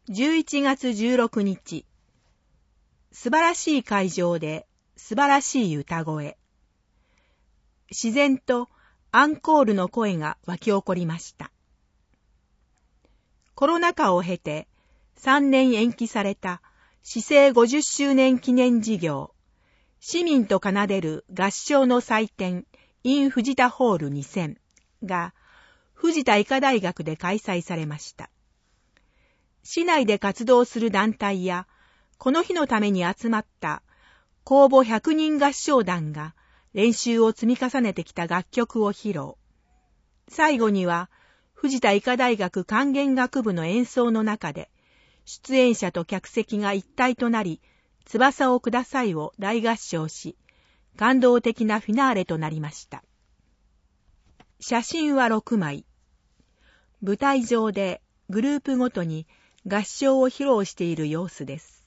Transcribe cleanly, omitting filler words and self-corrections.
11月16日、素晴らしい会場で素晴らしい歌声。自然とアンコールの声が湧き起こりました。コロナ禍を経て3年延期された市政50周年記念事業、市民と奏でる合唱の祭典 in 藤田ホール2000が藤田医科大学で開催されました。市内で活動する団体や、この日のために集まった公募100人合唱団が練習を積み重ねてきた楽曲を披露。最後には、藤田医科大学管弦楽部の演奏の中で、出演者と客席が一体となり、翼をくださいを大合唱し、感動的なフィナーレとなりました。写真は6枚。舞台上でグループごとに合唱を披露している様子です。